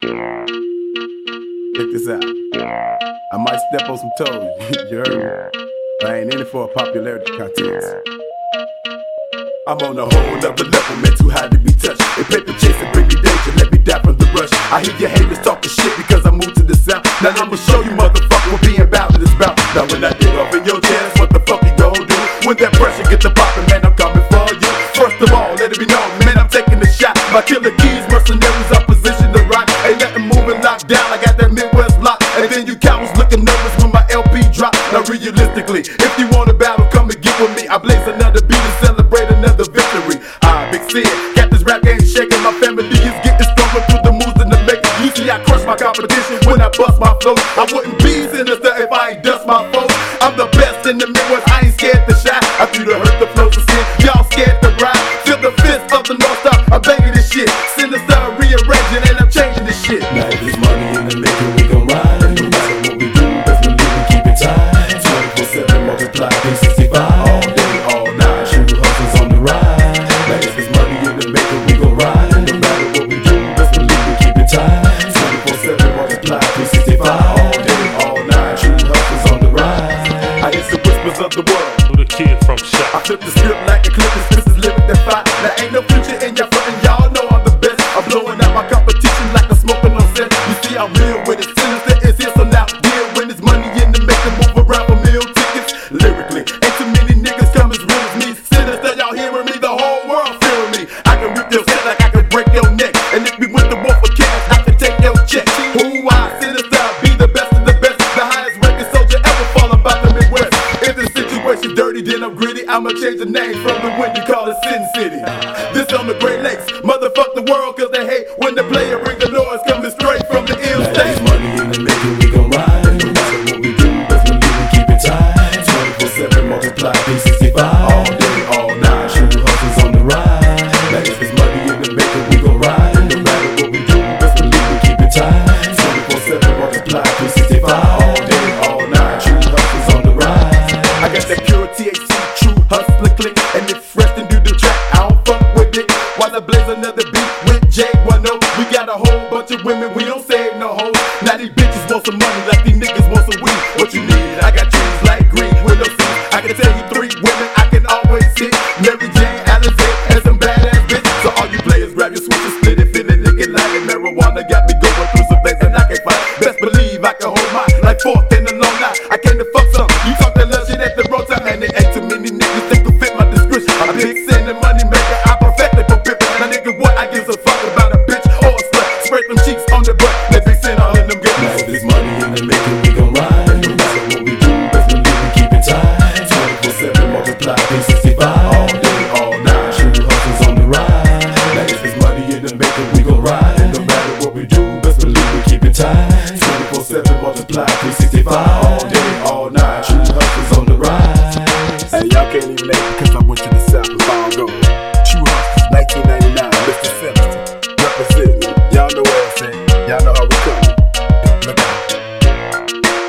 Check this out. I might step on some toes, you heard me? But I ain't in it for a popularity contest. I'm on a whole nother level, man, too high to be touched. They paper chasing, bring me danger, let me die from the rush. I hear your haters talking shit because I moved to the south. Now I'ma show you motherfucker what being about it is about. Now when I dig off in your chest, what the fuck you gon' do? When that pressure get to poppin', man, I'm coming for you. First of all, let it be known, man, I'm taking the shot. My killer keys, mercenaries, opposition to rock. Ain't nothing moving, locked down, I got that Midwest lock. And then you cowards looking nervous when my LP drop. Now realistically, if you want a battle, come and get with me. I blaze another beat and celebrate another victory. Big Sid, got this rap game shaking. My family is getting stronger through the moves and the making. You see, I crush my competition when I bust my flow. I wouldn't be sinister if I ain't dust my foes. I'm the best in the Midwest, I ain't scared to shine. I feel to hurt the flows of sin, y'all scared to ride. Feel the fist of the North Star, I'm banging this shit. Sinister, rearranging, and I'm changing this shit. Now if there's money in the making, we gon' ride. No matter what we do, best believe we keep it tight. 24/7 multiply 365. All day, all night, true hustles on the ride. Now if there's money in the making, we gon' ride. No matter what we do, best believe we keep it tight. 24/7 multiply 365. All day, all night, true hustles on the ride. I hear some whispers of the world. The kid from Shop. I flip the script like a clip, this is living that fight. There ain't no future in your front, and y'all know I'm the best. I'm blowing out my competition like I'm smoking on set. You see, I'm real with it, sinister is here, so now deal when there's money in the making, move around for meal tickets. Lyrically, ain't too many niggas come as real as me. Sinister, y'all hearing me, the whole world feeling me. I can rip your set like I can break your neck, and if we went to war for cash, I can take your check. Who I, Sinister, be the best of the best, the highest ranking soldier ever fall about the Midwest. If the situation's dirty, then I'm gritty. I'ma change the name from the wind, you call it Sin City. This on the Great Lakes, motherfuck the world, cause they hate when the player bring the noise coming straight from the ill Now if state. there's money in the making, we gon' ride. No matter what we do, best believe we keep it tight. 24/7 multiply 365. All day, all night, true hustles on the ride. Now if there's money in the making, we gon' ride. No matter what we do, best believe we keep it tight. 24/7 multiply 365. All day, all night, true hustles on the ride. I got that pure THC, true hustler click, and it's fresh and do the track, I don't fuck with it. While I blaze another beat with J10, we got a whole bunch of women, we don't save no hoes. Now these bitches want some money like these niggas want some weed. What you need? I got trees like green with no seeds. I can tell you 3 women I can always hit. Mary Jane, Alizé, and some badass bitches. So all you players grab your switches, split it, fit it, lick it like it. Marijuana got me going through some things that I can't find. Best believe I can hold mine like 4th in a long night. I came to fuck some. You talk that love shit at the wrong time, and it ain't too many niggas that can fit my description. I'm big sin and money maker, I perfected for pimpin'. Now nigga, what I gives a fuck about a bitch or a slut? Spray them cheeks on the butt, let me send all in them good. Now if there's money in the making, we gon' ride. No matter what we do, best believe we keep it tight. 24/7 multiply 365. All day, all night, true hustles on the ride. Now if there's money in the making, we gon' ride. No matter what we do, best believe we keep it tight. 24/7 multiply 365. All day, all night, true hustles on the ride. Hey, y'all can't even name it because I went to the South and found gold. True Hustlers, 1999, Mr. Sinister, representing. Y'all know what I'm saying. Y'all know how we coming. Look out.